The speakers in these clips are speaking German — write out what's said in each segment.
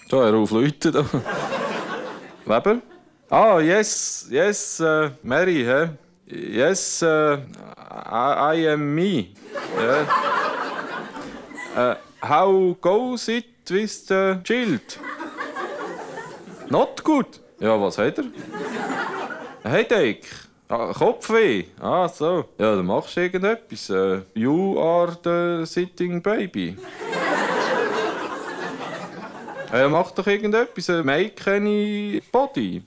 So, hör auf, Leute da. Weber? Ah, yes, Mary, hä? Yes, I am me. How goes it with the child? Not good. Ja, was hat er? Ein Headache. Ah, Kopfweh. Ah, so. Ja, dann machst du irgendetwas. You are the sitting baby. Ja, mach doch irgendetwas. Make any body.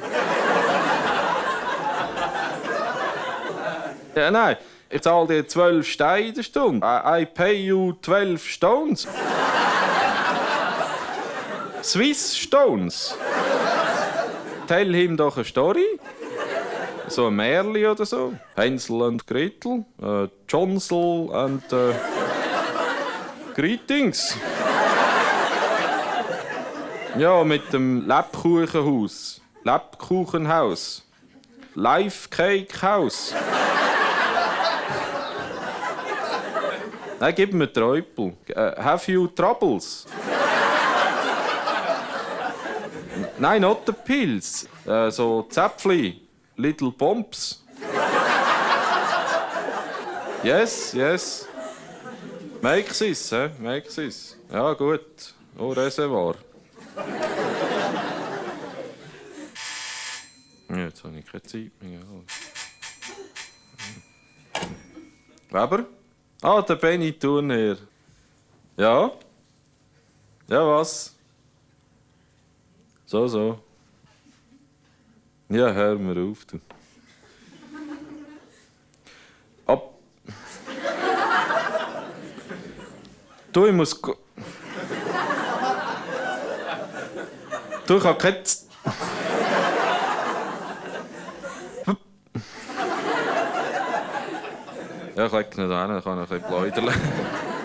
Ja, nein. Ich zahle dir 12 Steine in der Stunde. I pay you 12 stones. Swiss stones. Tell him doch eine Story. So ein Märchen oder so. Hänsel und Gretel. Johnsel und Greetings. Ja, mit dem Lebkuchenhaus. Lebkuchenhaus. Life Cake House. Nein, gib mir Träupel. Have you troubles? Nein, not the pills. So Zäpfli. Little Pomps. Yes. Make this, hä? Make this. Ja, gut. Oh, Reservoir. Ja, jetzt habe ich keine Zeit mehr. Weber? Ah, der Benny Turner. Ja? Ja, was? So. Ja, hör mir auf, du. Du, ich muss... Du, ich habe keine... Ja, ich lege nicht hin, ich kann noch ein bisschen pläudern.